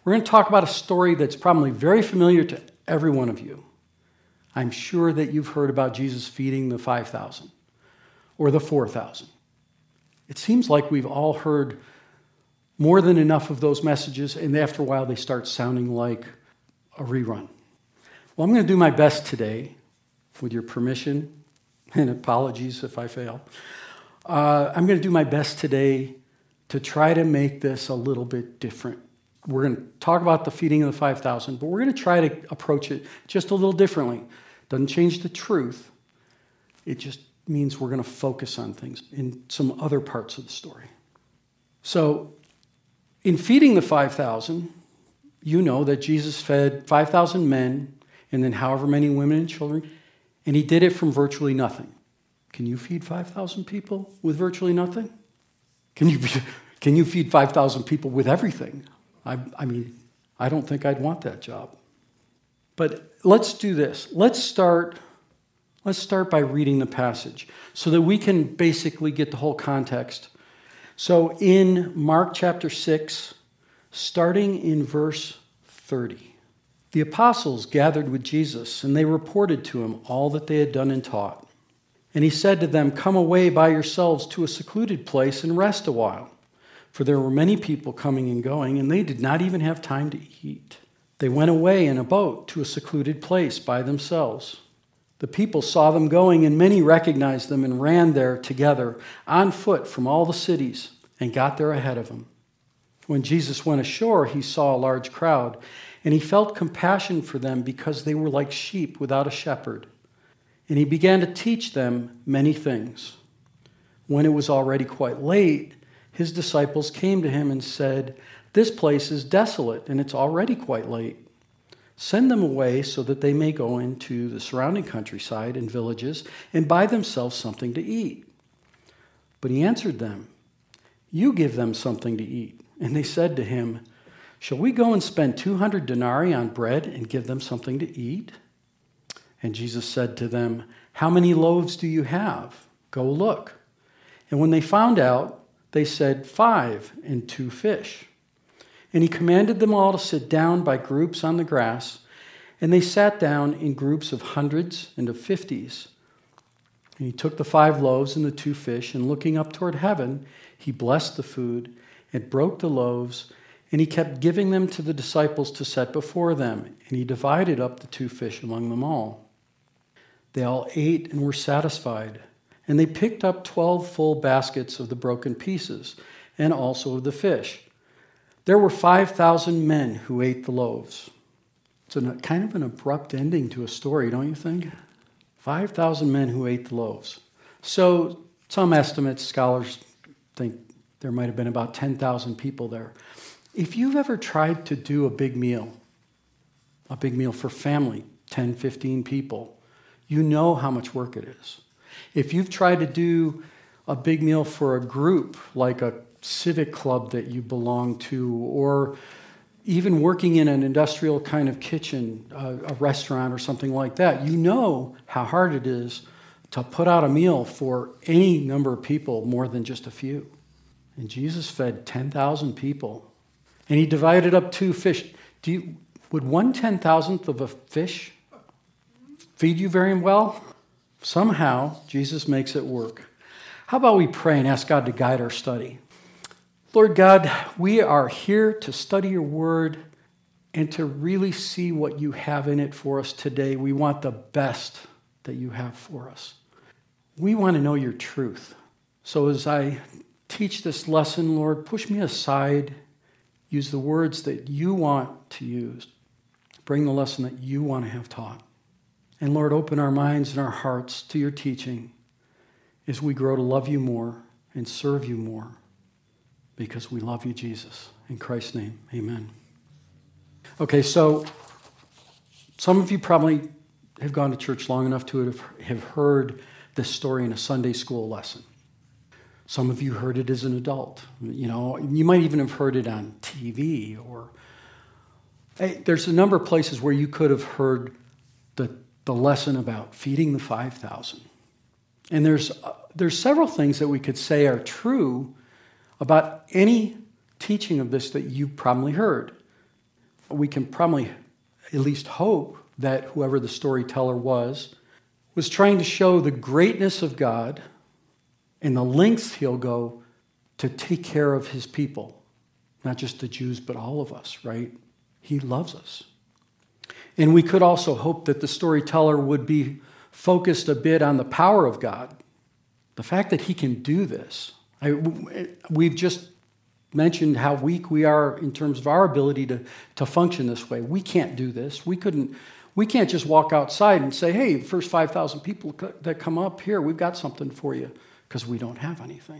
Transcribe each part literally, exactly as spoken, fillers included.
We're going to talk about a story that's probably very familiar to every one of you. I'm sure that you've heard about Jesus feeding the five thousand or the four thousand. It seems like we've all heard more than enough of those messages, and after a while they start sounding like a rerun. Well, I'm going to do my best today, with your permission, and apologies if I fail. Uh, I'm going to do my best today to try to make this a little bit different. We're going to talk about the feeding of the five thousand, but we're going to try to approach it just a little differently. Doesn't change the truth. It just means we're going to focus on things in some other parts of the story. So, in feeding the five thousand, you know that Jesus fed five thousand men and then however many women and children, and he did it from virtually nothing. Can you feed five thousand people with virtually nothing? Can you, can you feed five thousand people with everything? I, I mean, I don't think I'd want that job. But let's do this. Let's start, let's start by reading the passage so that we can basically get the whole context. So in Mark chapter six, starting in verse thirty, the apostles gathered with Jesus, and they reported to him all that they had done and taught. And he said to them, "Come away by yourselves to a secluded place and rest a while." For there were many people coming and going, and they did not even have time to eat. They went away in a boat to a secluded place by themselves. The people saw them going, and many recognized them and ran there together on foot from all the cities and got there ahead of them. When Jesus went ashore, he saw a large crowd, and he felt compassion for them because they were like sheep without a shepherd. And he began to teach them many things. When it was already quite late, his disciples came to him and said, "This place is desolate, and it's already quite late. Send them away so that they may go into the surrounding countryside and villages and buy themselves something to eat." But he answered them, "You give them something to eat." And they said to him, "Shall we go and spend two hundred denarii on bread and give them something to eat?" And Jesus said to them, "How many loaves do you have? Go look." And when they found out, they said, "Five and two fish." And he commanded them all to sit down by groups on the grass, and they sat down in groups of hundreds and of fifties. And he took the five loaves and the two fish, and looking up toward heaven, he blessed the food and broke the loaves, and he kept giving them to the disciples to set before them, and he divided up the two fish among them all. They all ate and were satisfied, and they picked up twelve full baskets of the broken pieces, and also of the fish. There were five thousand men who ate the loaves. It's a kind of an abrupt ending to a story, don't you think? five thousand men who ate the loaves. So some estimates, scholars think there might have been about ten thousand people there. If you've ever tried to do a big meal, a big meal for family, ten, fifteen people, you know how much work it is. If you've tried to do a big meal for a group, like a civic club that you belong to, or even working in an industrial kind of kitchen, a, a restaurant or something like that, you know how hard it is to put out a meal for any number of people more than just a few. And Jesus fed ten thousand people, and he divided up two fish. Do you, would one ten thousandth of a fish feed you very well? Somehow, Jesus makes it work. How about we pray and ask God to guide our study? Lord God, we are here to study your word and to really see what you have in it for us today. We want the best that you have for us. We want to know your truth. So as I teach this lesson, Lord, push me aside. Use the words that you want to use. Bring the lesson that you want to have taught. And Lord, open our minds and our hearts to your teaching as we grow to love you more and serve you more, because we love you, Jesus. In Christ's name, amen. Okay, so some of you probably have gone to church long enough to have heard this story in a Sunday school lesson. Some of you heard it as an adult. You know, you might even have heard it on T V, or hey, there's a number of places where you could have heard the, the lesson about feeding the five thousand. And there's uh, there's several things that we could say are true about any teaching of this that you've probably heard. we can probably at least hope that whoever the storyteller was, was trying to show the greatness of God and the lengths he'll go to take care of his people. Not just the Jews, but all of us, right? He loves us. And we could also hope that the storyteller would be focused a bit on the power of God. The fact that he can do this. I, we've just mentioned how weak we are in terms of our ability to, to function this way. We can't do this. We couldn't. We can't just walk outside and say, hey, first five thousand people that come up here, we've got something for you, because we don't have anything.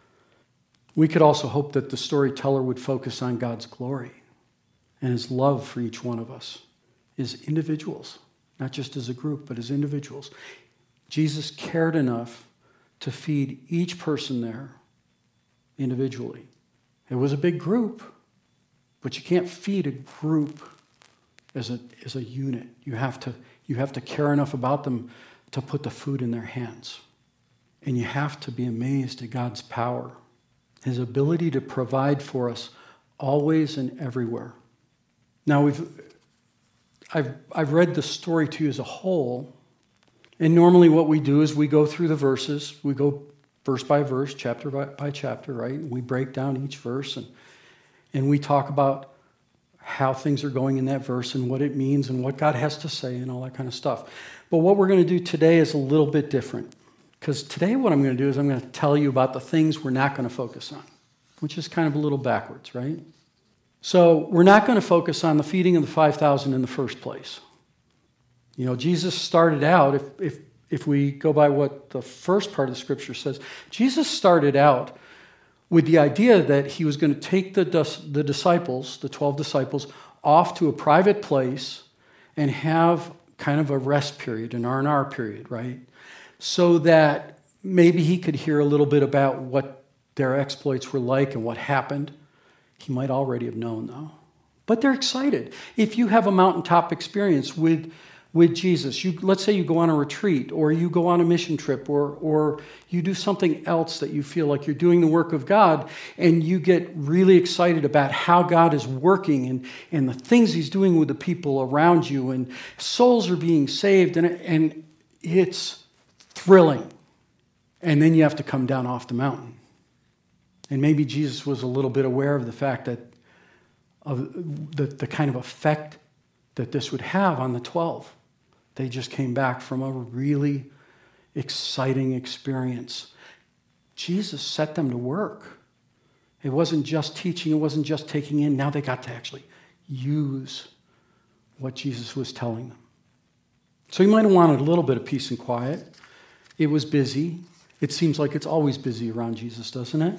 We could also hope that the storyteller would focus on God's glory and his love for each one of us as individuals, not just as a group, but as individuals. Jesus cared enough to feed each person there individually. It was a big group, but you can't feed a group as a as a unit. You have to you have to care enough about them to put the food in their hands. And you have to be amazed at God's power, his ability to provide for us always and everywhere. Now we've I've I've read the story to you as a whole, and normally what we do is we go through the verses, we go verse by verse, chapter by, by chapter, right? We break down each verse and and we talk about how things are going in that verse and what it means and what God has to say and all that kind of stuff. But what we're going to do today is a little bit different. Because today what I'm going to do is I'm going to tell you about the things we're not going to focus on, which is kind of a little backwards, right? So we're not going to focus on the feeding of the five thousand in the first place. You know, Jesus started out, if, if, if we go by what the first part of the scripture says, Jesus started out with the idea that he was going to take the, the disciples, the twelve disciples, off to a private place and have kind of a rest period, an R and R period, right? So that maybe he could hear a little bit about what their exploits were like and what happened. He might already have known, though. But they're excited. If you have a mountaintop experience with with Jesus, you, let's say you go on a retreat or you go on a mission trip or, or you do something else that you feel like you're doing the work of God and you get really excited about how God is working and, and the things he's doing with the people around you and souls are being saved and, and it's thrilling. And then you have to come down off the mountain. And maybe Jesus was a little bit aware of the fact that of the, the kind of effect that this would have on the twelve. They just came back from a really exciting experience. Jesus set them to work. It wasn't just teaching, it wasn't just taking in. Now they got to actually use what Jesus was telling them. So you might have wanted a little bit of peace and quiet. It was busy. It seems like it's always busy around Jesus, doesn't it?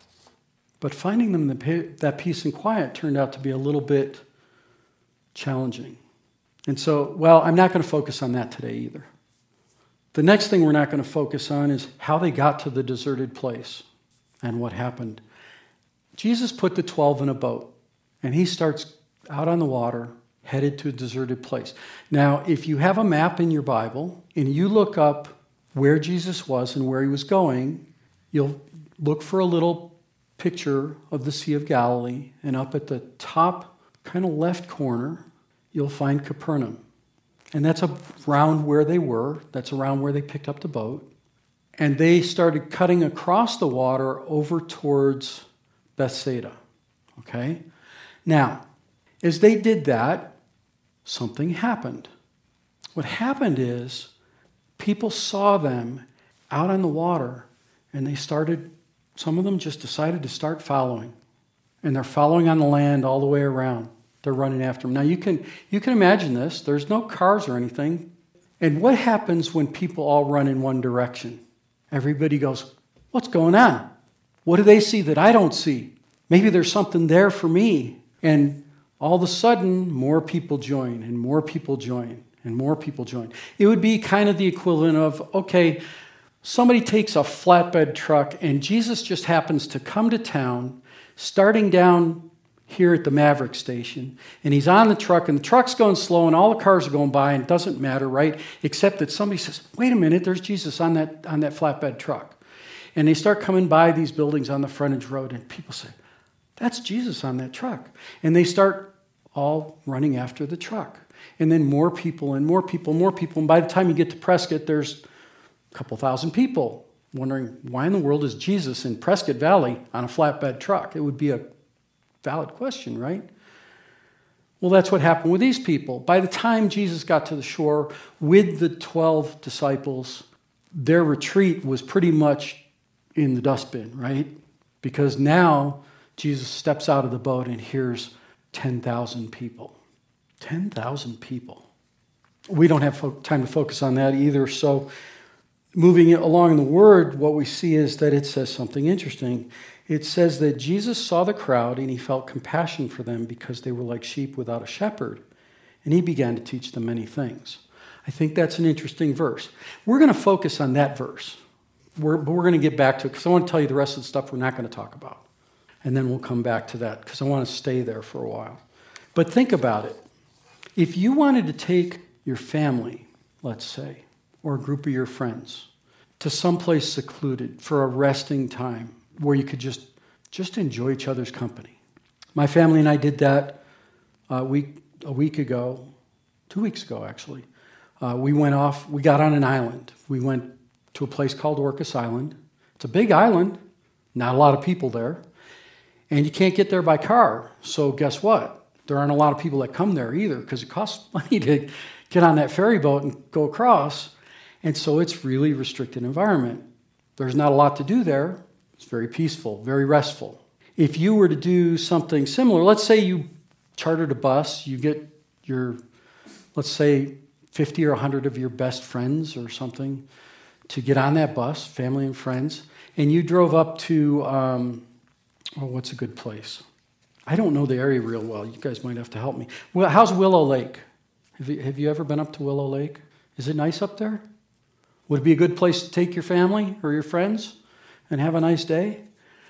But finding them the, that peace and quiet turned out to be a little bit challenging. And so, well, I'm not going to focus on that today either. The next thing we're not going to focus on is how they got to the deserted place and what happened. Jesus put the twelve in a boat, and he starts out on the water, headed to a deserted place. Now, if you have a map in your Bible, and you look up where Jesus was and where he was going, you'll look for a little picture of the Sea of Galilee, and up at the top, kind of left corner, you'll find Capernaum. And that's around where they were. That's around where they picked up the boat. And they started cutting across the water over towards Bethsaida. Okay? Now, as they did that, something happened. What happened is people saw them out on the water, and they started, some of them just decided to start following. And they're following on the land all the way around. They're running after them. Now, you can you can imagine this. There's no cars or anything. And what happens when people all run in one direction? Everybody goes, what's going on? What do they see that I don't see? Maybe there's something there for me. And all of a sudden, more people join, and more people join, and more people join. It would be kind of the equivalent of, okay, somebody takes a flatbed truck, and Jesus just happens to come to town, starting down here at the Maverick station, and he's on the truck, and the truck's going slow, and all the cars are going by, and it doesn't matter, right? Except that somebody says, wait a minute, there's Jesus on that on that flatbed truck. And they start coming by these buildings on the frontage road, and people say, that's Jesus on that truck. And they start all running after the truck. And then more people and more people, more people. And by the time you get to Prescott, there's a couple thousand people wondering, why in the world is Jesus in Prescott Valley on a flatbed truck? It would be a valid question, right? Well, that's what happened with these people. By the time Jesus got to the shore with the twelve disciples, their retreat was pretty much in the dustbin, right? Because now Jesus steps out of the boat and here's ten thousand people. ten thousand people. We don't have fo- time to focus on that either. So moving along in the Word, what we see is that it says something interesting. It says that Jesus saw the crowd and he felt compassion for them because they were like sheep without a shepherd. And he began to teach them many things. I think that's an interesting verse. We're going to focus on that verse. We're, but we're going to get back to it because I want to tell you the rest of the stuff we're not going to talk about. And then we'll come back to that because I want to stay there for a while. But think about it. If you wanted to take your family, let's say, or a group of your friends to someplace secluded for a resting time where you could just, just enjoy each other's company. My family and I did that a week, a week ago, two weeks ago actually. Uh, we went off, we got on an island. We went to a place called Orcas Island. It's a big island, not a lot of people there. And you can't get there by car. So guess what? There aren't a lot of people that come there either because it costs money to get on that ferry boat and go across. And so it's really restricted environment. There's not a lot to do there. It's very peaceful, very restful. If you were to do something similar, let's say you chartered a bus, you get your, let's say, fifty or one hundred of your best friends or something to get on that bus, family and friends, and you drove up to, um, oh, what's a good place? I don't know the area real well. You guys might have to help me. Well, how's Willow Lake? Have you, have you ever been up to Willow Lake? Is it nice up there? Would it be a good place to take your family or your friends and have a nice day?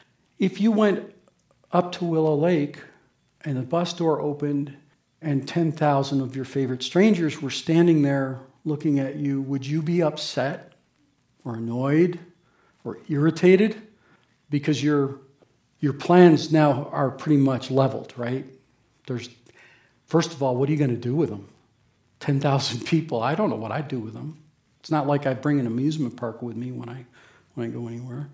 If you went up to Willow Lake and the bus door opened and ten thousand of your favorite strangers were standing there looking at you, would you be upset or annoyed or irritated? Because your, your plans now are pretty much leveled, right? There's, first of all, what are you going to do with them? ten thousand people, I don't know what I'd do with them. It's not like I bring an amusement park with me when I when I go anywhere.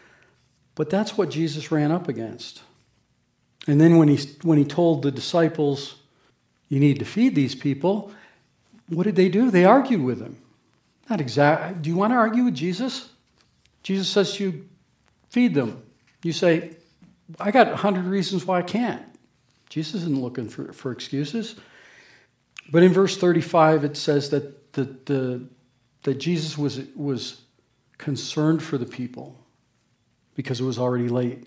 But that's what Jesus ran up against. And then when he when he told the disciples, you need to feed these people, what did they do? They argued with him. Not exactly. Do you want to argue with Jesus? Jesus says to you, feed them. You say, I got a hundred reasons why I can't. Jesus isn't looking for, for excuses. But in verse thirty-five, it says that the, the that Jesus was, was concerned for the people because it was already late.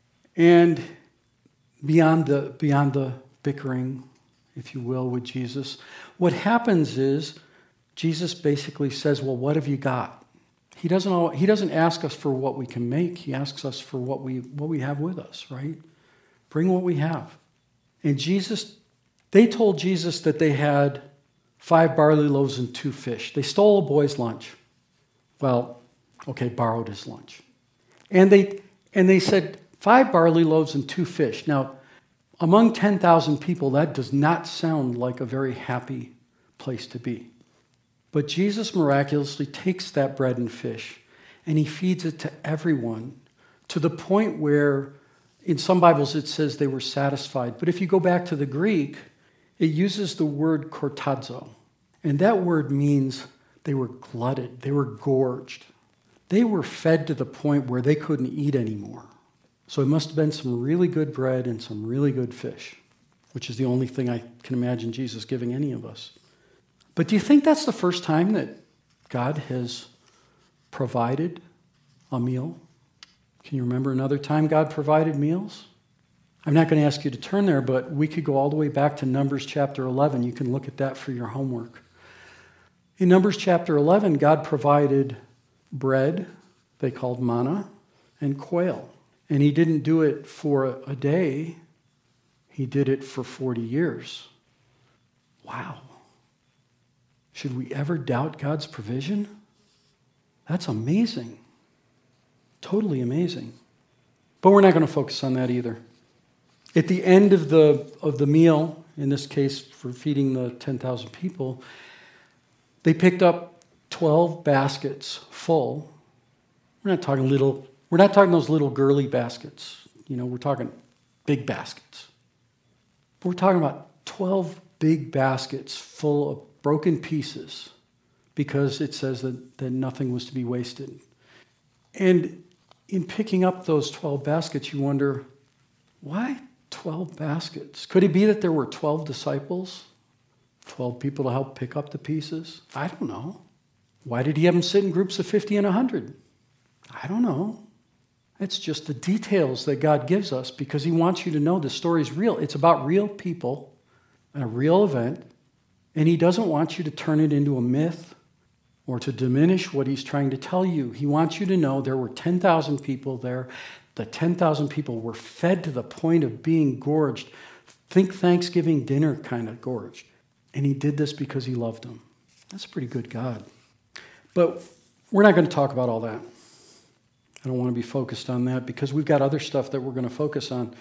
And beyond the, beyond the bickering, if you will, with Jesus, what happens is Jesus basically says, well, what have you got? He doesn't, he doesn't ask us for what we can make. He asks us for what we, what we have with us, right? Bring what we have. And Jesus, they told Jesus that they had five barley loaves and two fish. They stole a boy's lunch. Well, okay, borrowed his lunch. And they and they said, five barley loaves and two fish. Now, among ten thousand people, that does not sound like a very happy place to be. But Jesus miraculously takes that bread and fish and he feeds it to everyone to the point where in some Bibles it says they were satisfied. But if you go back to the Greek, it uses the word kortazo. And that word means they were glutted, they were gorged. They were fed to the point where they couldn't eat anymore. So it must have been some really good bread and some really good fish, which is the only thing I can imagine Jesus giving any of us. But do you think that's the first time that God has provided a meal? Can you remember another time God provided meals? I'm not going to ask you to turn there, but we could go all the way back to Numbers chapter eleven. You can look at that for your homework. In Numbers chapter eleven, God provided bread, they called manna, and quail. And he didn't do it for a day. He did it for forty years. Wow. Should we ever doubt God's provision? That's amazing. Totally amazing. But we're not going to focus on that either. At the end of the of the meal, in this case for feeding the ten thousand people, they picked up twelve baskets full. We're not talking little, we're not talking those little girly baskets. You know, we're talking big baskets. We're talking about twelve big baskets full of broken pieces because it says that, that nothing was to be wasted. And in picking up those twelve baskets, you wonder, why twelve baskets? Could it be that there were twelve disciples? twelve people to help pick up the pieces? I don't know. Why did he have them sit in groups of fifty and one hundred? I don't know. It's just the details that God gives us because he wants you to know the story is real. It's about real people and a real event, and he doesn't want you to turn it into a myth or to diminish what he's trying to tell you. He wants you to know there were ten thousand people there. The ten thousand people were fed to the point of being gorged. Think Thanksgiving dinner kind of gorged. And he did this because he loved them. That's a pretty good God. But we're not going to talk about all that. I don't want to be focused on that because we've got other stuff that we're going to focus on.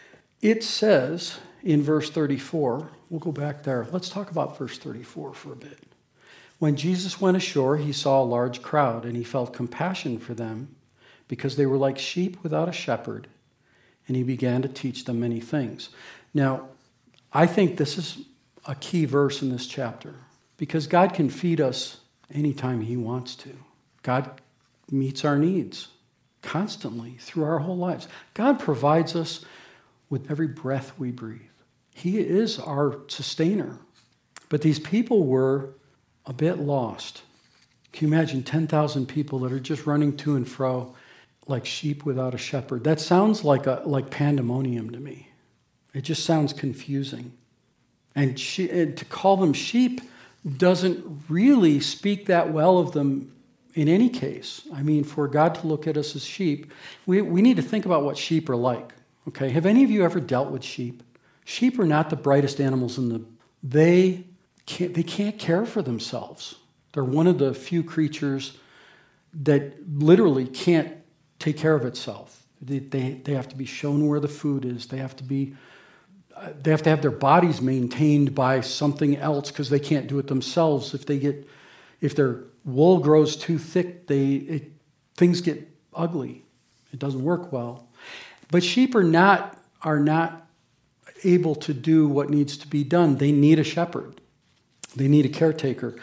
It says in verse thirty-four, we'll go back there. Let's talk about verse thirty-four for a bit. When Jesus went ashore, he saw a large crowd, and he felt compassion for them because they were like sheep without a shepherd, and he began to teach them many things. Now, I think this is a key verse in this chapter because God can feed us anytime he wants to. God meets our needs constantly through our whole lives. God provides us with every breath we breathe. He is our sustainer. But these people were a bit lost. Can you imagine ten thousand people that are just running to and fro like sheep without a shepherd? That sounds like a like pandemonium to me. It just sounds confusing. And, she, and to call them sheep doesn't really speak that well of them in any case. I mean, for God to look at us as sheep, we, we need to think about what sheep are like. Okay, have any of you ever dealt with sheep? Sheep are not the brightest animals in the... They can't, they can't care for themselves. They're one of the few creatures that literally can't take care of itself. They, they, they have to be shown where the food is. They have to be... They have to have their bodies maintained by something else because they can't do it themselves. If they get, if their wool grows too thick, they it, things get ugly. It doesn't work well. But sheep are not are not able to do what needs to be done. They need a shepherd. They need a caretaker.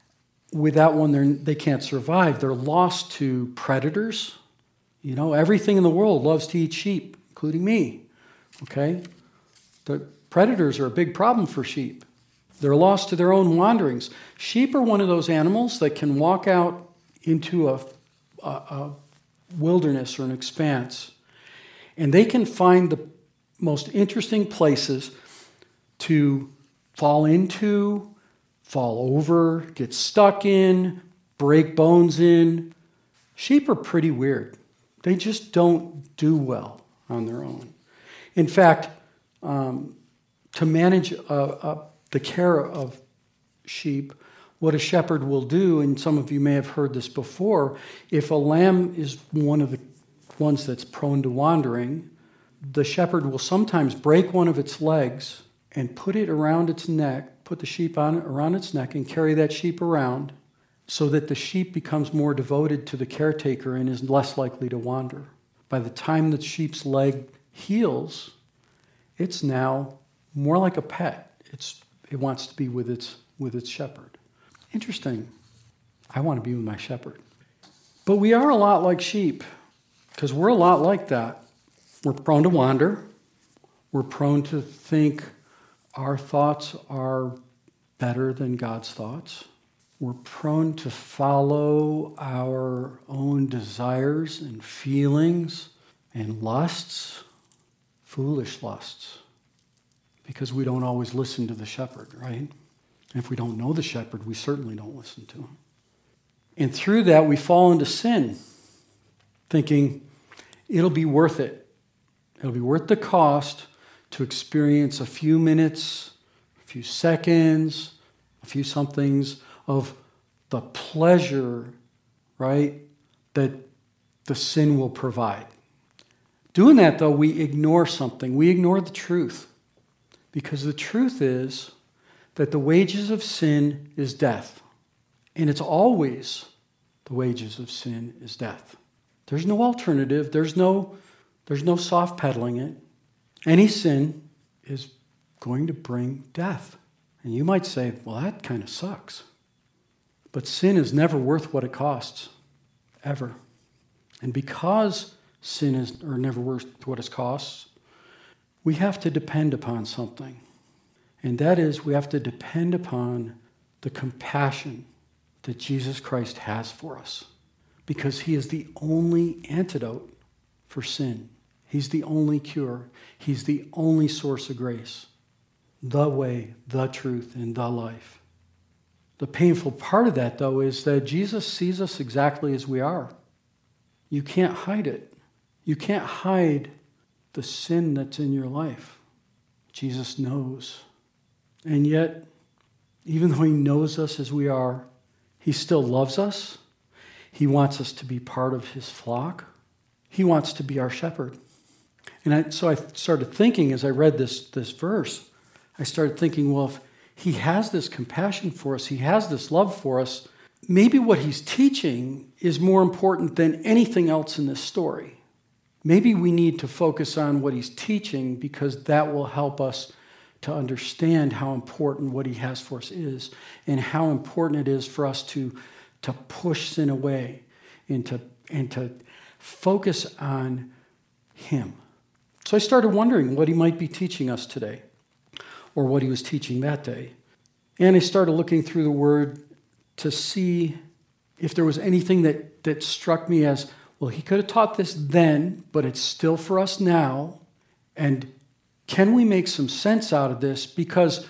Without one, they they can't survive. They're lost to predators. You know, everything in the world loves to eat sheep, including me. Okay. The predators are a big problem for sheep. They're lost to their own wanderings. Sheep are one of those animals that can walk out into a, a, a wilderness or an expanse, and they can find the most interesting places to fall into, fall over, get stuck in, break bones in. Sheep are pretty weird. They just don't do well on their own. In fact, Um, to manage uh, uh, the care of sheep, what a shepherd will do, and some of you may have heard this before, if a lamb is one of the ones that's prone to wandering, the shepherd will sometimes break one of its legs and put it around its neck, put the sheep on around its neck and carry that sheep around so that the sheep becomes more devoted to the caretaker and is less likely to wander. By the time the sheep's leg heals, it's now more like a pet. It's, it wants to be with its, with its shepherd. Interesting. I want to be with my shepherd. But we are a lot like sheep because we're a lot like that. We're prone to wander. We're prone to think our thoughts are better than God's thoughts. We're prone to follow our own desires and feelings and lusts. Foolish lusts, because we don't always listen to the shepherd, right? And if we don't know the shepherd, we certainly don't listen to him. And through that, we fall into sin, thinking it'll be worth it. It'll be worth the cost to experience a few minutes, a few seconds, a few somethings of the pleasure, right, that the sin will provide. Doing that, though, we ignore something. We ignore the truth. Because the truth is that the wages of sin is death. And it's always the wages of sin is death. There's no alternative. There's no, there's no soft pedaling it. Any sin is going to bring death. And you might say, well, that kind of sucks. But sin is never worth what it costs, ever. And because sin is or never worth what it costs, we have to depend upon something. And that is, we have to depend upon the compassion that Jesus Christ has for us. Because he is the only antidote for sin. He's the only cure. He's the only source of grace. The way, the truth, and the life. The painful part of that, though, is that Jesus sees us exactly as we are. You can't hide it. You can't hide the sin that's in your life. Jesus knows. And yet, even though he knows us as we are, he still loves us. He wants us to be part of his flock. He wants to be our shepherd. And I, so I started thinking as I read this, this verse, I started thinking, well, if he has this compassion for us, he has this love for us, maybe what he's teaching is more important than anything else in this story. Maybe we need to focus on what he's teaching because that will help us to understand how important what he has for us is and how important it is for us to, to push sin away and to, and to focus on him. So I started wondering what he might be teaching us today or what he was teaching that day. And I started looking through the Word to see if there was anything that, that struck me as, well, he could have taught this then, but it's still for us now. And can we make some sense out of this? Because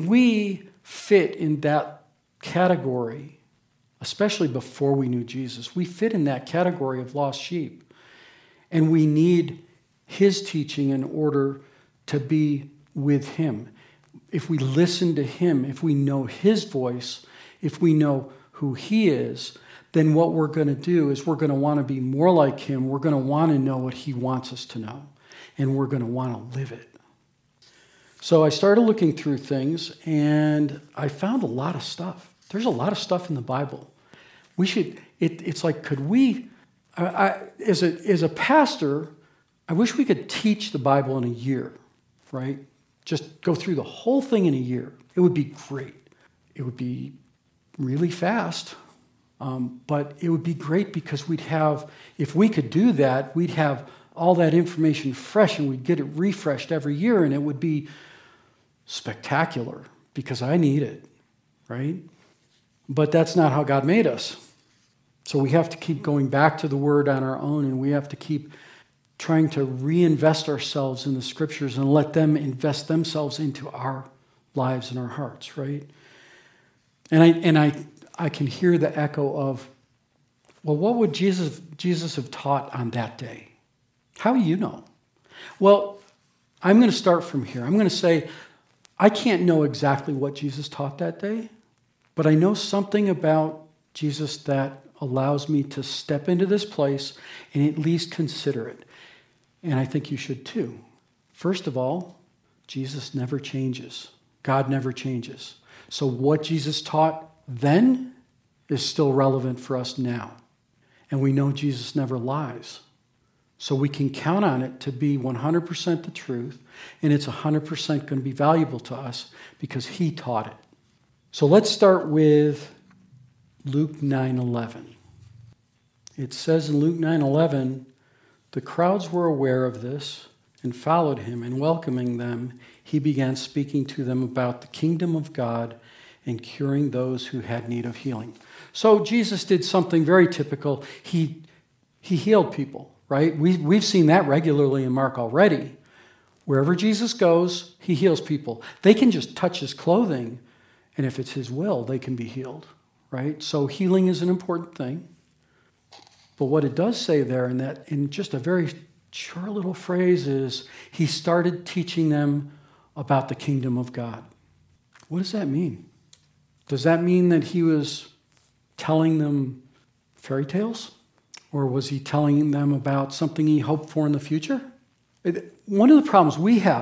we fit in that category, especially before we knew Jesus. We fit in that category of lost sheep. And we need his teaching in order to be with him. If we listen to him, if we know his voice, if we know who he is, then what we're going to do is we're going to want to be more like him. We're going to want to know what he wants us to know. And we're going to want to live it. So I started looking through things, and I found a lot of stuff. There's a lot of stuff in the Bible. We should, it, it's like, could we, I, I, as, a, as a pastor, I wish we could teach the Bible in a year, right? Just go through the whole thing in a year. It would be great. It would be really fast, um, but it would be great because we'd have, if we could do that, we'd have all that information fresh and we'd get it refreshed every year, and it would be spectacular because I need it, right? But that's not how God made us. So we have to keep going back to the Word on our own, and we have to keep trying to reinvest ourselves in the Scriptures and let them invest themselves into our lives and our hearts, right? And I and I I can hear the echo of, well, what would Jesus Jesus have taught on that day? How do you know? Well, I'm going to start from here. I'm going to say, I can't know exactly what Jesus taught that day, but I know something about Jesus that allows me to step into this place and at least consider it. And I think you should too. First of all, Jesus never changes. God never changes. So what Jesus taught then is still relevant for us now. And we know Jesus never lies. So we can count on it to be one hundred percent the truth, and it's one hundred percent going to be valuable to us because he taught it. So let's start with Luke nine eleven. It says in Luke nine eleven, the crowds were aware of this and followed him, and welcoming them, he began speaking to them about the kingdom of God and curing those who had need of healing. So Jesus did something very typical. He, he healed people. Right? We, we've seen that regularly in Mark already. Wherever Jesus goes, he heals people. They can just touch his clothing, and if it's his will, they can be healed. Right? So healing is an important thing. But what it does say there in that, in just a very short little phrase, is he started teaching them about the kingdom of God. What does that mean? Does that mean that he was telling them fairy tales? Or was he telling them about something he hoped for in the future? One of the problems we have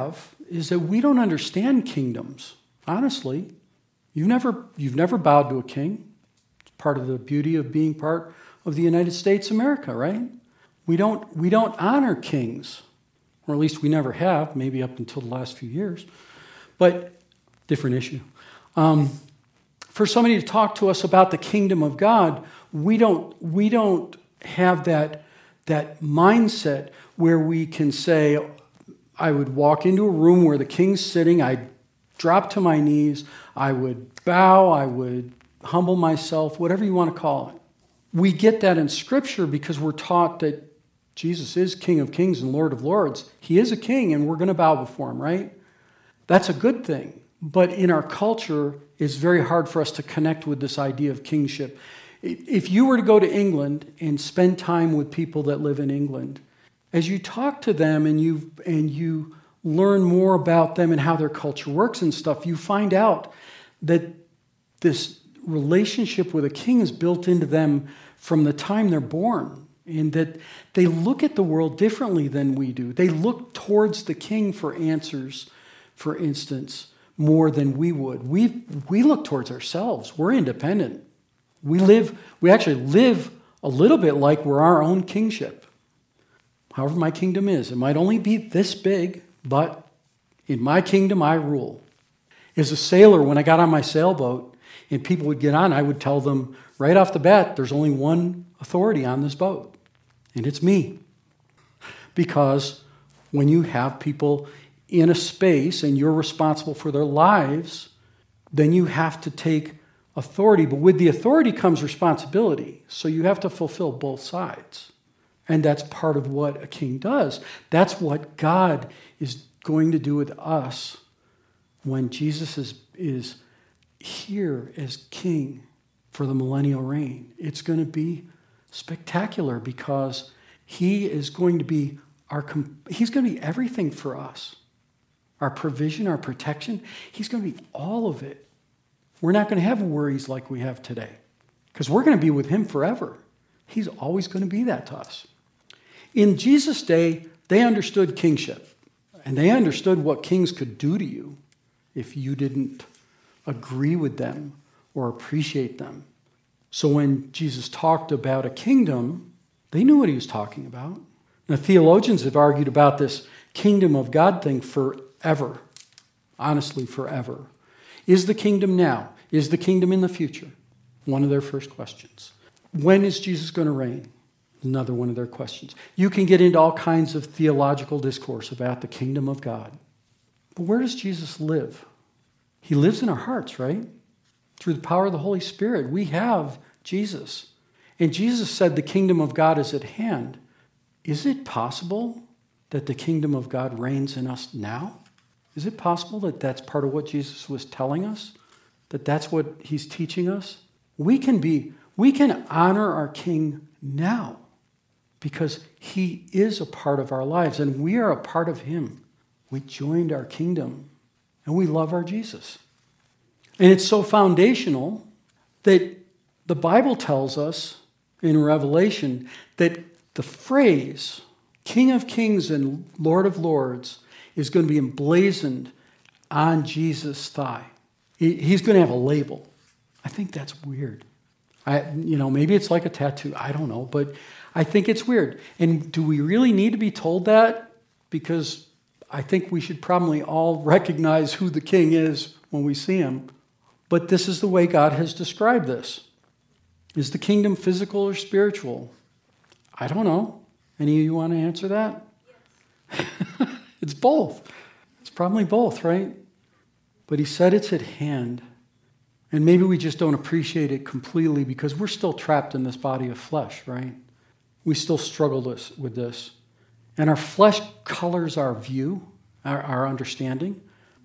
is that we don't understand kingdoms, honestly. You never, you've never bowed to a king. It's part of the beauty of being part of the United States of America, right? We don't, we don't honor kings, or at least we never have, maybe up until the last few years. But different issue. Um, for somebody to talk to us about the kingdom of God, we don't, we don't have that, that mindset where we can say, I would walk into a room where the king's sitting, I'd drop to my knees, I would bow, I would humble myself, whatever you want to call it. We get that in Scripture because we're taught that Jesus is King of Kings and Lord of Lords. He is a king, and we're going to bow before him, right? That's a good thing. But in our culture, it's very hard for us to connect with this idea of kingship. If you were to go to England and spend time with people that live in England, as you talk to them and you and you learn more about them and how their culture works and stuff, you find out that this relationship with a king is built into them from the time they're born, and that they look at the world differently than we do. They look towards the king for answers, for instance, more than we would. We we look towards ourselves. We're independent. We live, we actually live a little bit like we're our own kingship. However my kingdom is. It might only be this big, but in my kingdom I rule. As a sailor, when I got on my sailboat and people would get on, I would tell them right off the bat, there's only one authority on this boat, and it's me. Because when you have people in a space and you're responsible for their lives, then you have to take authority. But with the authority comes responsibility. So you have to fulfill both sides. And that's part of what a king does. That's what God is going to do with us when Jesus is, is here as king for the millennial reign. It's going to be spectacular because he is going to be our, he's going to be everything for us. Our provision, our protection, he's going to be all of it. We're not going to have worries like we have today because we're going to be with him forever. He's always going to be that to us. In Jesus' day, they understood kingship, and they understood what kings could do to you if you didn't agree with them or appreciate them. So when Jesus talked about a kingdom, they knew what he was talking about. Now, theologians have argued about this kingdom of God thing forever, honestly, forever. Is the kingdom now? Is the kingdom in the future? One of their first questions. When is Jesus going to reign? Another one of their questions. You can get into all kinds of theological discourse about the kingdom of God. But where does Jesus live? He lives in our hearts, right? Through the power of the Holy Spirit. We have Jesus. And Jesus said the kingdom of God is at hand. Is it possible that the kingdom of God reigns in us now? Is it possible that that's part of what Jesus was telling us? That that's what he's teaching us? We can be, we can honor our King now because he is a part of our lives and we are a part of him. We joined our kingdom and we love our Jesus. And it's so foundational that the Bible tells us in Revelation that the phrase King of Kings and Lord of Lords is going to be emblazoned on Jesus' thigh. He's going to have a label. I think that's weird. I, you know, maybe it's like a tattoo. I don't know, but I think it's weird. And do we really need to be told that? Because I think we should probably all recognize who the king is when we see him. But this is the way God has described this. Is the kingdom physical or spiritual? I don't know. Any of you want to answer that? Yes. It's both. It's probably both, right? But he said it's at hand. And maybe we just don't appreciate it completely because we're still trapped in this body of flesh, right? We still struggle with this. And our flesh colors our view, our, our understanding.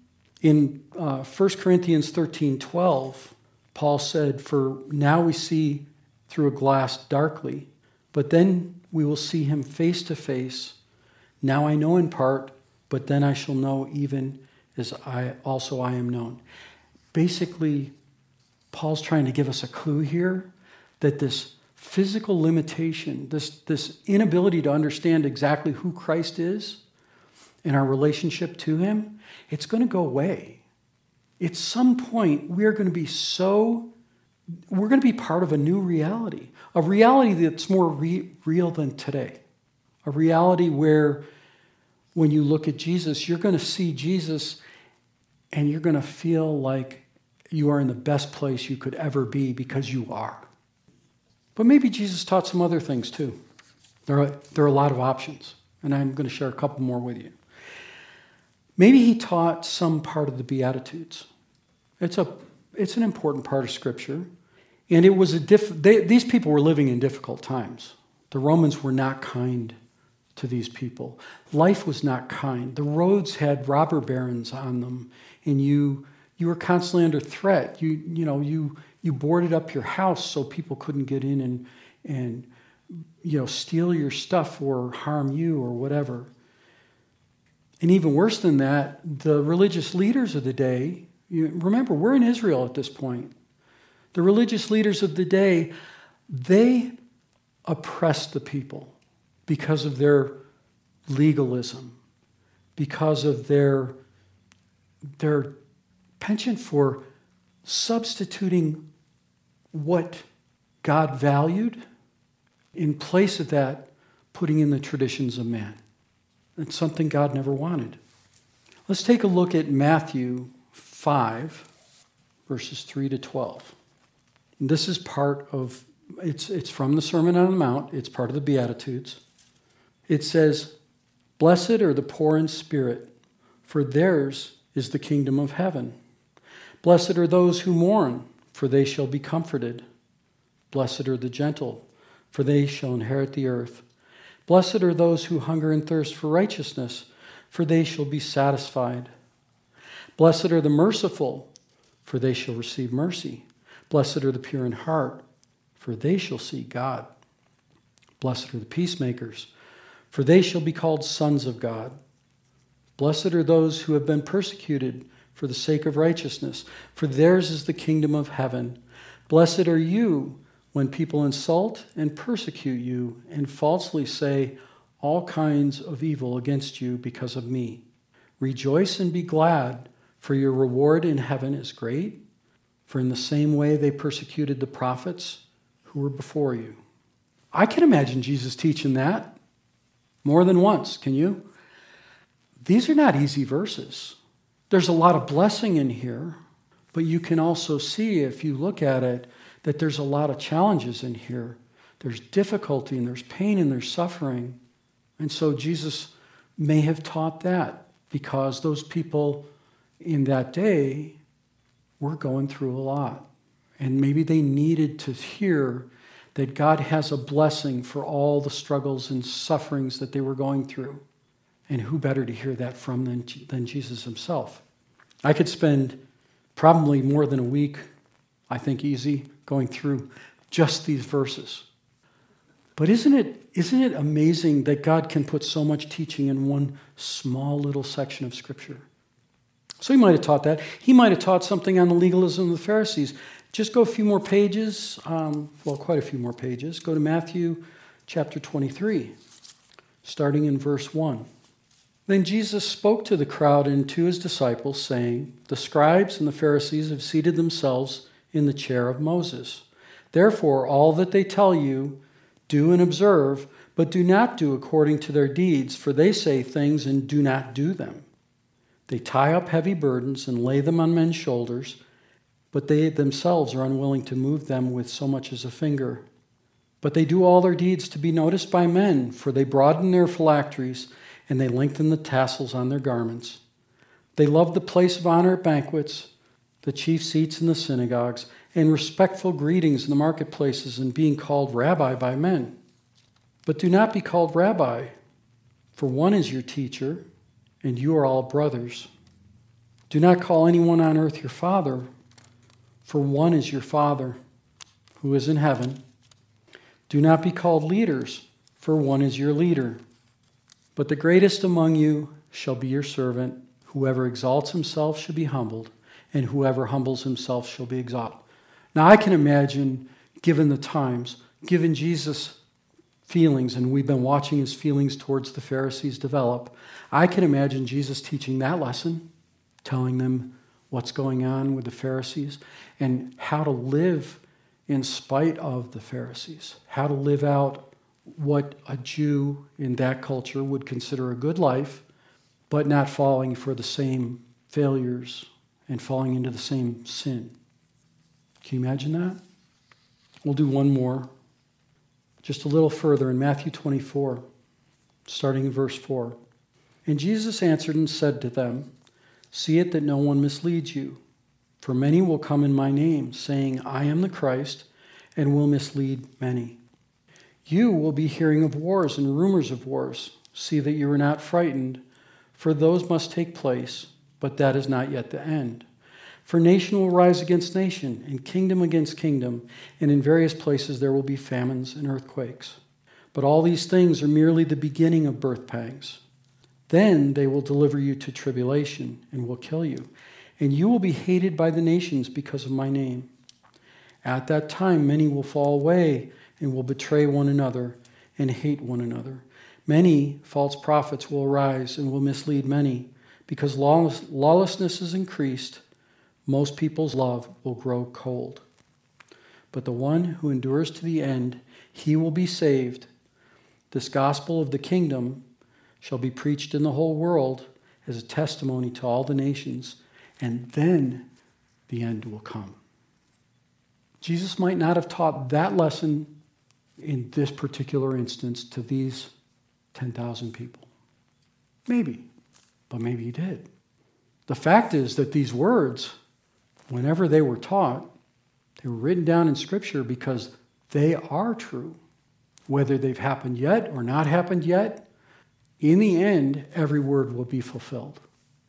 In uh, First Corinthians thirteen twelve, Paul said, "For now we see through a glass darkly, but then we will see him face to face. Now I know in part, but then I shall know even as I also I am known." Basically, Paul's trying to give us a clue here that this physical limitation, this, this inability to understand exactly who Christ is, and our relationship to him, it's going to go away. At some point, we're going to be so, we're going to be part of a new reality, a reality that's more re- real than today, a reality where when you look at Jesus, you're going to see Jesus and you're going to feel like you are in the best place you could ever be because you are. But maybe Jesus taught some other things too. There are, there are a lot of options, and I'm going to share a couple more with you. Maybe he taught some part of the Beatitudes. It's a, it's an important part of Scripture. And it was a diff, they, these people were living in difficult times. The Romans were not kind to these people. Life was not kind. The roads had robber barons on them, and you you were constantly under threat. You you know you you boarded up your house so people couldn't get in and and you know steal your stuff or harm you or whatever. And even worse than that, the religious leaders of the day. You, remember, we're in Israel at this point. The religious leaders of the day, they oppressed the people because of their legalism, because of their, their penchant for substituting what God valued, in place of that, putting in the traditions of man. It's something God never wanted. Let's take a look at Matthew five, verses three to twelve. And this is part of, it's, it's from the Sermon on the Mount. It's part of the Beatitudes. It says, "Blessed are the poor in spirit, for theirs is the kingdom of heaven. Blessed are those who mourn, for they shall be comforted. Blessed are the gentle, for they shall inherit the earth. Blessed are those who hunger and thirst for righteousness, for they shall be satisfied. Blessed are the merciful, for they shall receive mercy. Blessed are the pure in heart, for they shall see God. Blessed are the peacemakers, for they shall be called sons of God. Blessed are those who have been persecuted for the sake of righteousness, for theirs is the kingdom of heaven. Blessed are you when people insult and persecute you and falsely say all kinds of evil against you because of me. Rejoice and be glad, for your reward in heaven is great. For in the same way they persecuted the prophets who were before you." I can imagine Jesus teaching that more than once, can you? These are not easy verses. There's a lot of blessing in here, but you can also see, if you look at it, that there's a lot of challenges in here. There's difficulty and there's pain and there's suffering. And so Jesus may have taught that because those people in that day were going through a lot. And maybe they needed to hear that God has a blessing for all the struggles and sufferings that they were going through. And who better to hear that from than, than Jesus himself? I could spend probably more than a week, I think easy, going through just these verses. But isn't it, isn't it amazing that God can put so much teaching in one small little section of Scripture? So he might have taught that. He might have taught something on the legalism of the Pharisees. Just go a few more pages, um, well, quite a few more pages. Go to Matthew chapter twenty-three, starting in verse one. "Then Jesus spoke to the crowd and to his disciples, saying, 'The scribes and the Pharisees have seated themselves in the chair of Moses. Therefore, all that they tell you, do and observe, but do not do according to their deeds, for they say things and do not do them. They tie up heavy burdens and lay them on men's shoulders, but they themselves are unwilling to move them with so much as a finger. But they do all their deeds to be noticed by men, for they broaden their phylacteries and they lengthen the tassels on their garments. They love the place of honor at banquets, the chief seats in the synagogues, and respectful greetings in the marketplaces, and being called rabbi by men. But do not be called rabbi, for one is your teacher, and you are all brothers. Do not call anyone on earth your father, for one is your Father, who is in heaven. Do not be called leaders, for one is your leader. But the greatest among you shall be your servant. Whoever exalts himself shall be humbled, and whoever humbles himself shall be exalted." Now I can imagine, given the times, given Jesus feelings, and we've been watching his feelings towards the Pharisees develop, I can imagine Jesus teaching that lesson, telling them what's going on with the Pharisees and how to live in spite of the Pharisees, how to live out what a Jew in that culture would consider a good life, but not falling for the same failures and falling into the same sin. Can you imagine that? We'll do one more, just a little further in Matthew twenty-four, starting in verse four. And Jesus answered and said to them, "See it that no one misleads you. For many will come in my name, saying, 'I am the Christ,' and will mislead many. You will be hearing of wars and rumors of wars. See that you are not frightened, for those must take place, but that is not yet the end. For nation will rise against nation, and kingdom against kingdom, and in various places there will be famines and earthquakes. But all these things are merely the beginning of birth pangs. Then they will deliver you to tribulation and will kill you, and you will be hated by the nations because of my name. At that time many will fall away and will betray one another and hate one another. Many false prophets will arise and will mislead many. Because lawless, lawlessness is increased, most people's love will grow cold. But the one who endures to the end, he will be saved. This gospel of the kingdom shall be preached in the whole world as a testimony to all the nations, and then the end will come." Jesus might not have taught that lesson in this particular instance to these ten thousand people. Maybe, but maybe he did. The fact is that these words, whenever they were taught, they were written down in Scripture because they are true. Whether they've happened yet or not happened yet, in the end, every word will be fulfilled.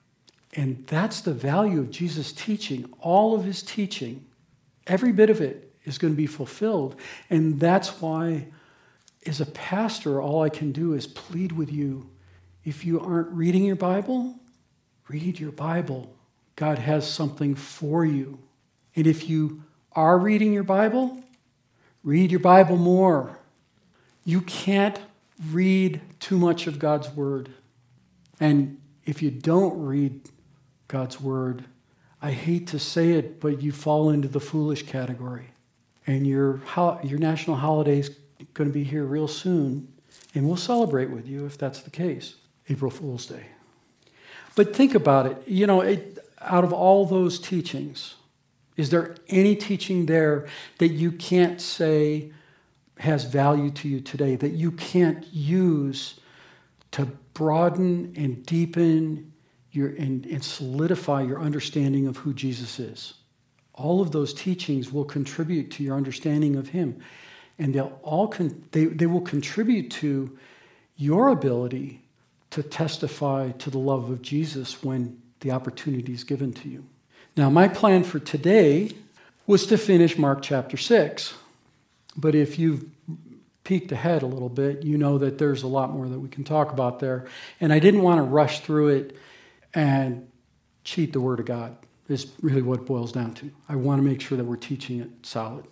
And that's the value of Jesus' teaching. All of his teaching, every bit of it is going to be fulfilled. And that's why, as a pastor, all I can do is plead with you. If you aren't reading your Bible, read your Bible. God has something for you. And if you are reading your Bible, read your Bible more. You can't read too much of God's Word. And if you don't read God's Word, I hate to say it, but you fall into the foolish category. And your, your national holiday is going to be here real soon, and we'll celebrate with you if that's the case. April Fool's Day. But think about it. You know, it, out of all those teachings, is there any teaching there that you can't say has value to you today, that you can't use to broaden and deepen your and, and solidify your understanding of who Jesus is? All of those teachings will contribute to your understanding of him. And they'll all con- they, they will contribute to your ability to testify to the love of Jesus when the opportunity is given to you. Now, my plan for today was to finish Mark chapter six. But if you've peeked ahead a little bit, you know that there's a lot more that we can talk about there. And I didn't want to rush through it and cheat the Word of God, is really what it boils down to. I want to make sure that we're teaching it solid.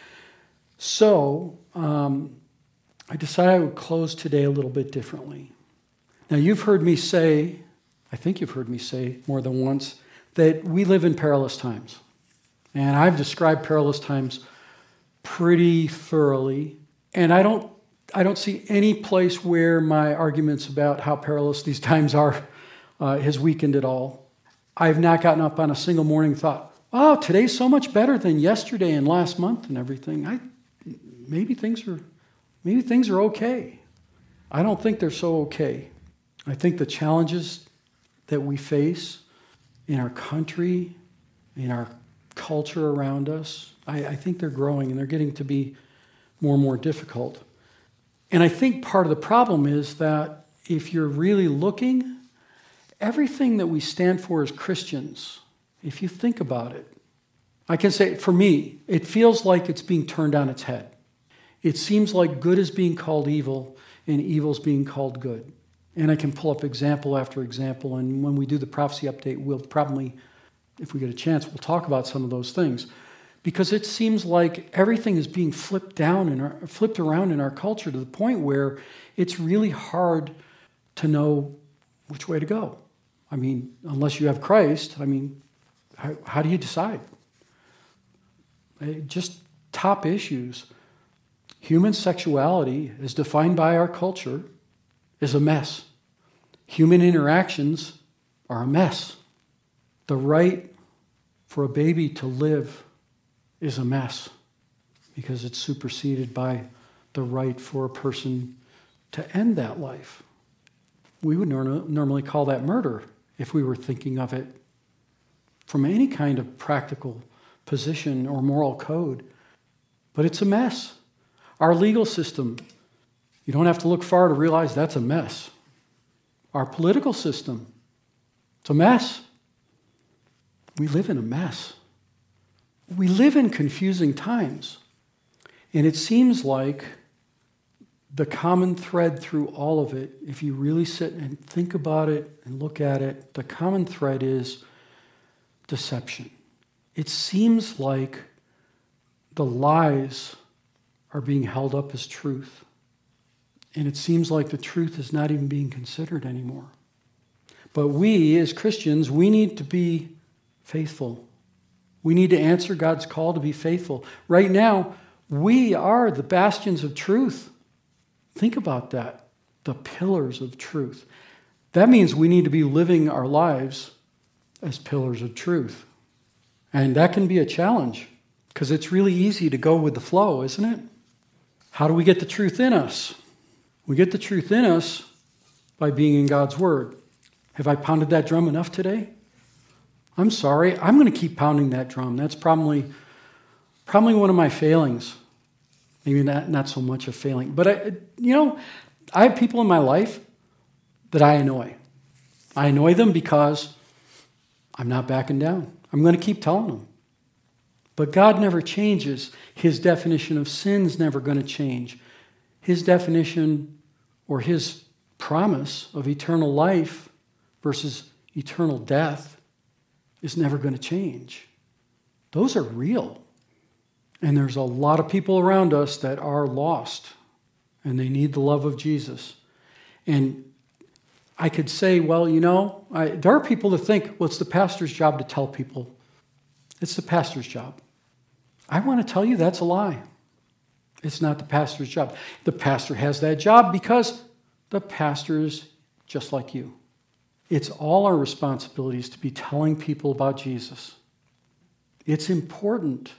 So um, I decided I would close today a little bit differently. Now, you've heard me say, I think you've heard me say more than once, that we live in perilous times. And I've described perilous times pretty thoroughly. And I don't I don't see any place where my arguments about how perilous these times are uh, has weakened at all. I've not gotten up on a single morning and thought, oh, today's so much better than yesterday and last month and everything. I maybe things are maybe things are okay. I don't think they're so okay. I think the challenges that we face in our country, in our culture around us, I, I think they're growing and they're getting to be more and more difficult. And I think part of the problem is that if you're really looking, everything that we stand for as Christians, if you think about it, I can say, for me, it feels like it's being turned on its head. It seems like good is being called evil and evil is being called good. And I can pull up example after example, and when we do the prophecy update, we'll probably, if we get a chance, we'll talk about some of those things. because it seems like everything is being flipped down and flipped around in our culture to the point where it's really hard to know which way to go. I mean, unless you have Christ, I mean, how, how do you decide? Just top issues. Human sexuality, as defined by our culture, is a mess. Human interactions are a mess. The right for a baby to live is a mess because it's superseded by the right for a person to end that life. We would nor- normally call that murder if we were thinking of it from any kind of practical position or moral code. But it's a mess. Our legal system, you don't have to look far to realize that's a mess. Our political system, it's a mess. We live in a mess. We live in confusing times. And it seems like the common thread through all of it, if you really sit and think about it and look at it, the common thread is deception. It seems like the lies are being held up as truth. And it seems like the truth is not even being considered anymore. But we, as Christians, we need to be faithful. We need to answer God's call to be faithful. Right now, we are the bastions of truth. Think about that. The pillars of truth. That means we need to be living our lives as pillars of truth. And that can be a challenge because it's really easy to go with the flow, isn't it? How do we get the truth in us? We get the truth in us by being in God's Word. Have I pounded that drum enough today? I'm sorry. I'm going to keep pounding that drum. That's probably, probably one of my failings. Maybe not, not so much a failing. But, I, you know, I have people in my life that I annoy. I annoy them because I'm not backing down. I'm going to keep telling them. But God never changes. His definition of sin's never going to change. His definition or his promise of eternal life versus eternal death is never going to change. Those are real. And there's a lot of people around us that are lost, and they need the love of Jesus. And I could say, well, you know, I, there are people that think, well, it's the pastor's job to tell people. It's the pastor's job. I want to tell you that's a lie. It's not the pastor's job. The pastor has that job because the pastor is just like you. It's all our responsibilities to be telling people about Jesus. It's important.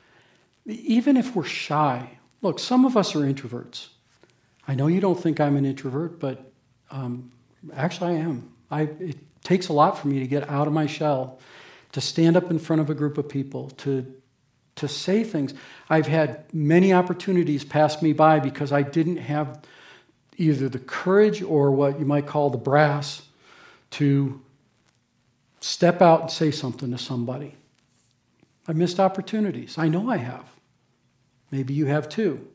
Even if we're shy. Look, some of us are introverts. I know you don't think I'm an introvert, but um, actually I am. I, it takes a lot for me to get out of my shell, to stand up in front of a group of people, to, to say things. I've had many opportunities pass me by because I didn't have either the courage or what you might call the brass to step out and say something to somebody. I missed opportunities. I know I have. Maybe you have too.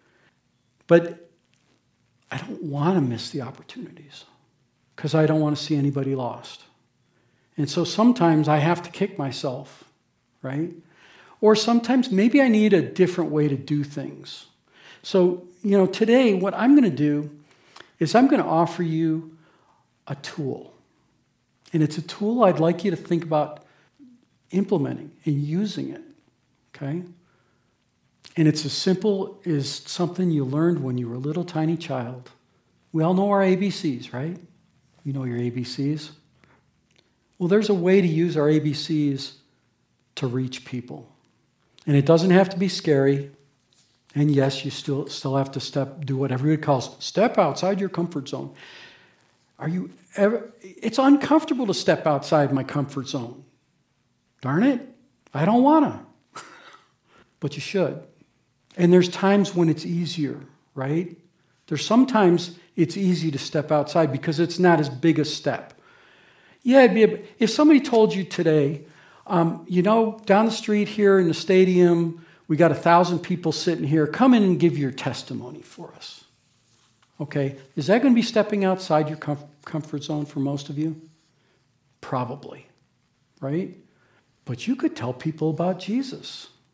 But I don't want to miss the opportunities because I don't want to see anybody lost. And so sometimes I have to kick myself, right? Or sometimes maybe I need a different way to do things. So, you know, today what I'm going to do is I'm going to offer you a tool. And it's a tool I'd like you to think about implementing and using it, okay? And it's as simple as something you learned when you were a little tiny child. We all know our A B Cs, right? You know your A B Cs. Well, there's a way to use our A B Cs to reach people. And it doesn't have to be scary. And yes, you still, still have to step, do what everybody calls, step outside your comfort zone. Are you ever, it's uncomfortable to step outside my comfort zone. Darn it, I don't want to. But you should. And there's times when it's easier, right? There's sometimes it's easy to step outside because it's not as big a step. Yeah, it'd be a, if somebody told you today, um, you know, down the street here in the stadium, we got a thousand people sitting here, come in and give your testimony for us. Okay, is that going to be stepping outside your com- comfort zone for most of you? Probably, right? But you could tell people about Jesus.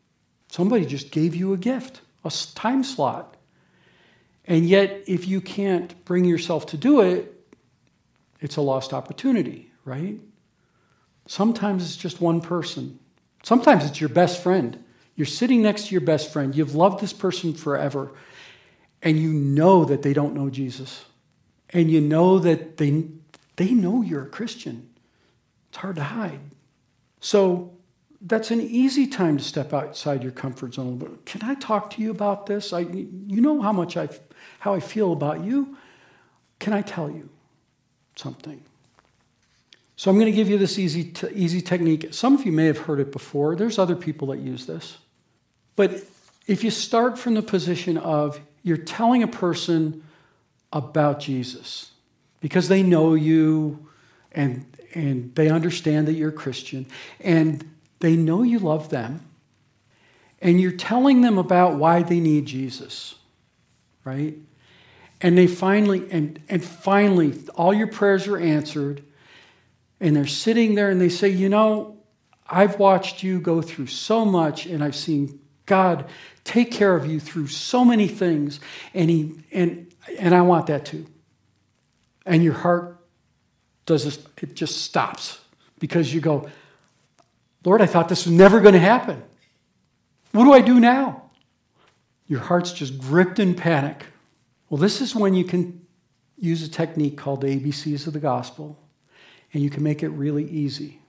Somebody just gave you a gift, a time slot. And yet, if you can't bring yourself to do it, it's a lost opportunity, right? Sometimes it's just one person. Sometimes it's your best friend. You're sitting next to your best friend. You've loved this person forever. And you know that they don't know Jesus. And you know that they, they know you're a Christian. It's hard to hide. So that's an easy time to step outside your comfort zone a little bit. Can I talk to you about this? I, you know how much I, how I feel about you. Can I tell you something? So I'm going to give you this easy, t- easy technique. Some of you may have heard it before. There's other people that use this. But if you start from the position of you're telling a person about Jesus because they know you and, and they understand that you're a Christian and they know you love them, and you're telling them about why they need Jesus, right? And they finally, and, and finally, all your prayers are answered, and they're sitting there and they say, you know, I've watched you go through so much, and I've seen God take care of you through so many things, and he and and I want that too. And your heart does this, it just stops because you go, Lord, I thought this was never going to happen. What do I do now? Your heart's just gripped in panic. Well, this is when you can use a technique called the A B Cs of the gospel, and you can make it really easy.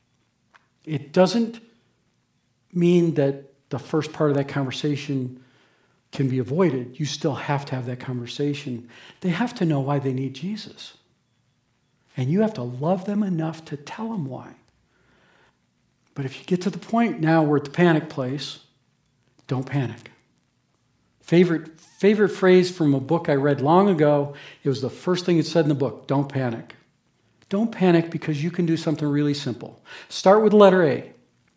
It doesn't mean that the first part of that conversation can be avoided. You still have to have that conversation. They have to know why they need Jesus. And you have to love them enough to tell them why. But if you get to the point now we're at the panic place, don't panic. Favorite, favorite phrase from a book I read long ago, it was the first thing it said in the book, don't panic. Don't panic because you can do something really simple. Start with letter A.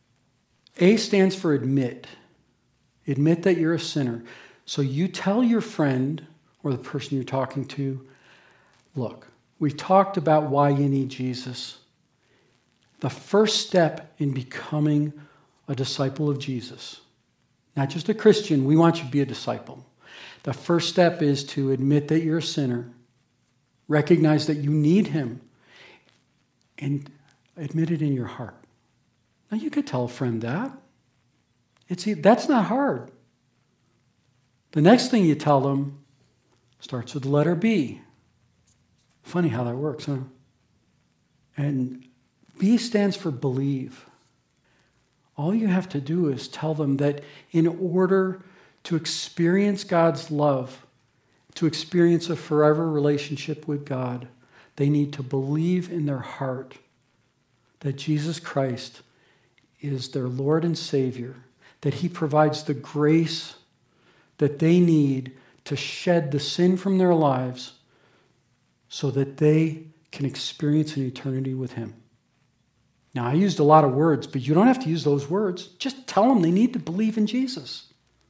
A stands for admit. Admit that you're a sinner. So you tell your friend or the person you're talking to, look, we've talked about why you need Jesus. The first step in becoming a disciple of Jesus, not just a Christian, we want you to be a disciple. The first step is to admit that you're a sinner, recognize that you need him, and admit it in your heart. Now, you could tell a friend that. It's, that's not hard. The next thing you tell them starts with the letter B. Funny how that works, huh? And B stands for believe. All you have to do is tell them that in order to experience God's love, to experience a forever relationship with God, they need to believe in their heart that Jesus Christ is their Lord and Savior, that he provides the grace that they need to shed the sin from their lives so that they can experience an eternity with him. Now, I used a lot of words, but you don't have to use those words. Just tell them they need to believe in Jesus.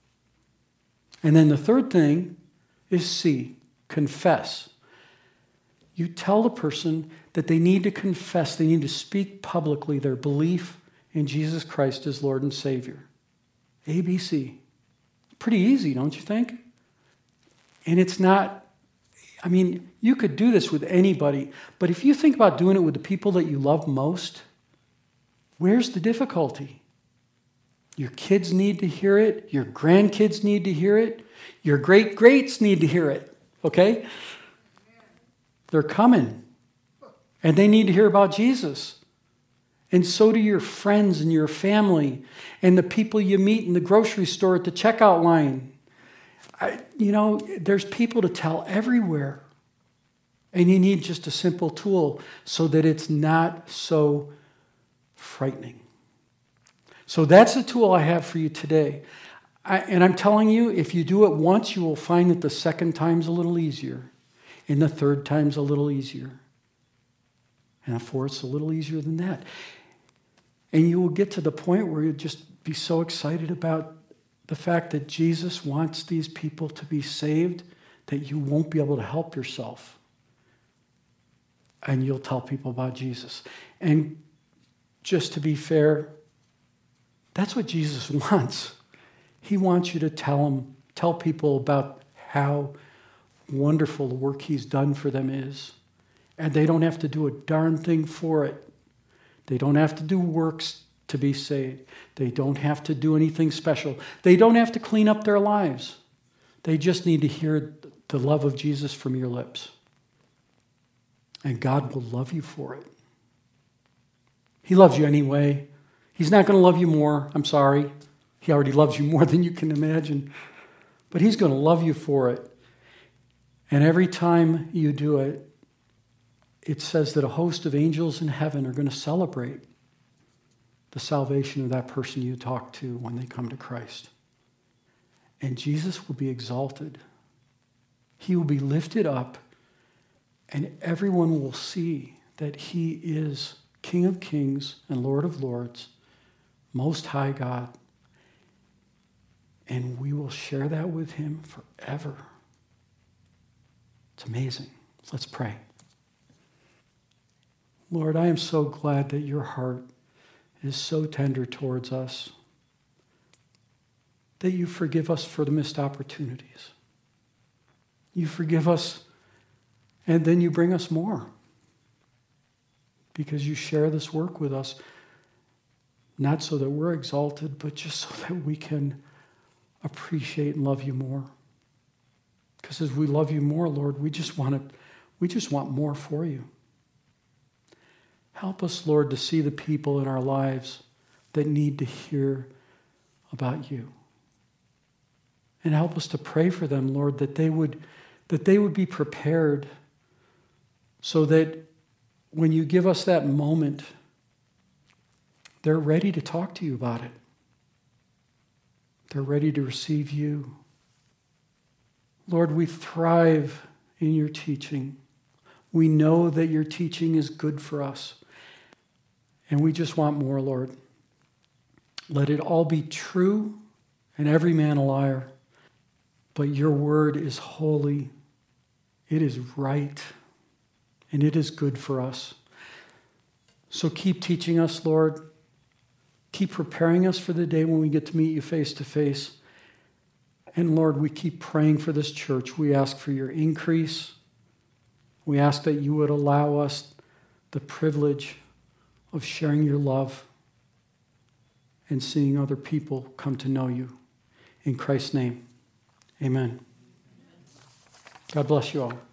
And then the third thing is C, confess. You tell the person that they need to confess, they need to speak publicly their belief in Jesus Christ as Lord and Savior. A B C. Pretty easy, don't you think? And it's not, I mean, you could do this with anybody, but if you think about doing it with the people that you love most, where's the difficulty? Your kids need to hear it. Your grandkids need to hear it. Your great-greats need to hear it, okay? They're coming, and they need to hear about Jesus. And so do your friends and your family and the people you meet in the grocery store at the checkout line. I, you know, there's people to tell everywhere. And you need just a simple tool so that it's not so frightening. So that's the tool I have for you today. I, and I'm telling you, if you do it once, you will find that the second time's a little easier. And the third time's a little easier. And the fourth's a little easier than that. And you will get to the point where you'll just be so excited about the fact that Jesus wants these people to be saved that you won't be able to help yourself. And you'll tell people about Jesus. And just to be fair, that's what Jesus wants. He wants you to tell him, tell people about how wonderful the work he's done for them is. And they don't have to do a darn thing for it. They don't have to do works to be saved. They don't have to do anything special. They don't have to clean up their lives. They just need to hear the love of Jesus from your lips. And God will love you for it. He loves you anyway. He's not going to love you more. I'm sorry. He already loves you more than you can imagine. But he's going to love you for it. And every time you do it, it says that a host of angels in heaven are going to celebrate the salvation of that person you talk to when they come to Christ. And Jesus will be exalted. He will be lifted up, and everyone will see that he is King of Kings and Lord of Lords, Most High God. And we will share that with him forever. It's amazing. Let's pray. Lord, I am so glad that your heart is so tender towards us, that you forgive us for the missed opportunities. You forgive us, and then you bring us more, because you share this work with us, not so that we're exalted, but just so that we can appreciate and love you more. Because as we love you more, Lord, we just want to, we just want more for you. Help us, Lord, to see the people in our lives that need to hear about you. And help us to pray for them, Lord, that they would, that they would be prepared so that when you give us that moment, they're ready to talk to you about it. They're ready to receive you. Lord, we thrive in your teaching. We know that your teaching is good for us. And we just want more, Lord. Let it all be true and every man a liar. But your word is holy. It is right. And it is good for us. So keep teaching us, Lord. Keep preparing us for the day when we get to meet you face to face. And Lord, we keep praying for this church. We ask for your increase. We ask that you would allow us the privilege of sharing your love and seeing other people come to know you. In Christ's name, amen. God bless you all.